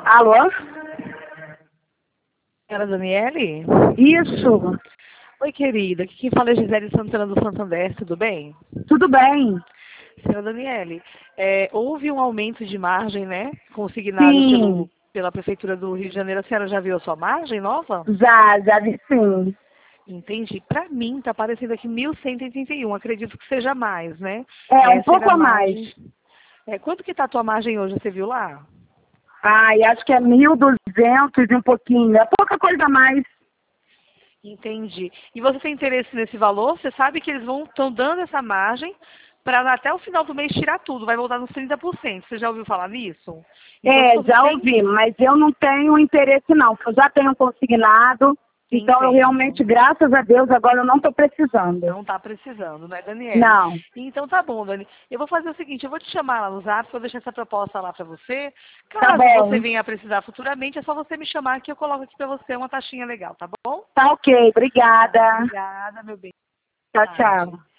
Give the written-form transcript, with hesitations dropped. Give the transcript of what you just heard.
Alô? Senhora Daniele? Isso, Oi, querida. Aqui quem fala é Gisele Santana do Santander, tudo bem? tudo bem? Senhora Daniele, houve um aumento de margem, né? Consignado Sim, pela Prefeitura do Rio de Janeiro. A senhora já viu a sua margem nova? já vi sim. Entendi. Para mim, está aparecendo aqui 1.181. Acredito que seja mais, né? É, um Essa era pouco a a mais. margem. Quanto que está a tua margem hoje? Você viu lá? Ai, acho que é 1.200 e um pouquinho. É pouca coisa a mais. Entendi. E você tem interesse nesse valor? Você sabe que eles estão dando essa margem para até o final do mês tirar tudo, vai voltar nos 30%. Você já ouviu falar nisso? Então, se É, você já tem, ouvi, mas eu não tenho interesse não, porque eu já tenho consignado. Então eu entendo. realmente, graças a Deus, agora eu não estou precisando. Não está precisando, né, Daniele? Não, Então tá bom, Dani. Eu vou fazer o seguinte, eu vou te chamar lá no Zap, vou deixar essa proposta lá para você. tá Caso você bom. venha a precisar futuramente, é só você me chamar que eu coloco aqui para você uma taxinha legal, tá bom? Tá ok, obrigada. Obrigada, meu bem. Tchau, Boa tarde. tchau.